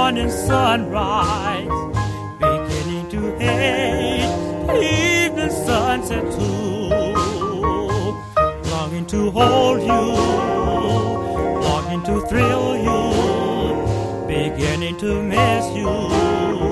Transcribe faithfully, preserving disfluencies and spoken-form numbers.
morning sunrise, beginning to hate the evening sunset too. Longing to hold you, longing to thrill you, beginning to miss you.